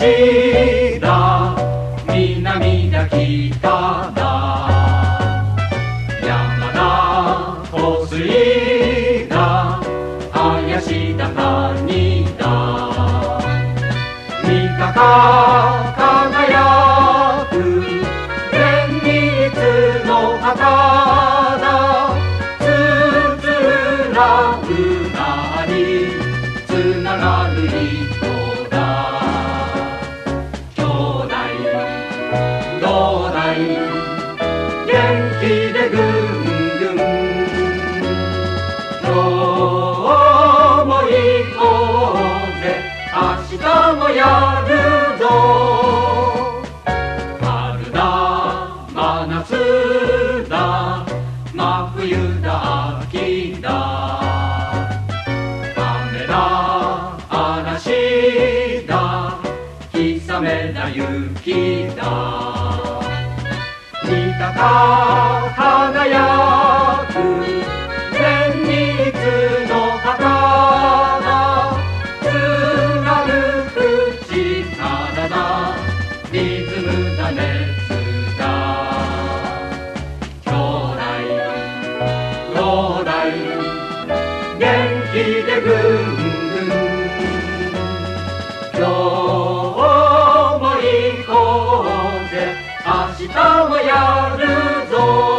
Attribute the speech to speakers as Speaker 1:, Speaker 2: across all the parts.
Speaker 1: 東だ南だ北だ山だ湖水だ林だ谷だ三鷹輝く連日の旗だつづらうなにつながる人だ兄弟同弟元気でぐんぐん今日も行こうぜ明日もやるぞ春だ真夏だ真冬だ秋だ雨だ嵐だ日雨だ雪だ三鷹輝く連日の旗だ津軽口からだリズムだ熱だ兄弟同弟元気でぐんぐん今日も行こうぜ明日もやるぞ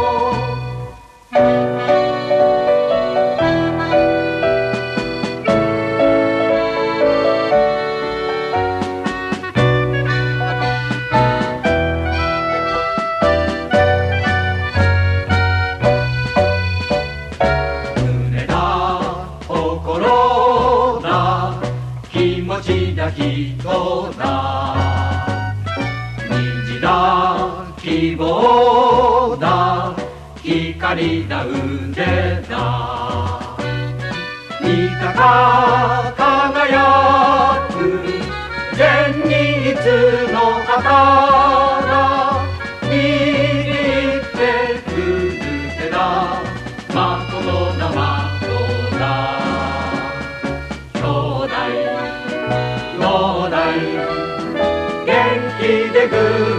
Speaker 1: 胸だ心だ気持ちだ人だ虹だ希望だ光だ腕だ三鷹輝く連日の旗だ握ってくる手だ的の的だ兄弟同弟元気でぐ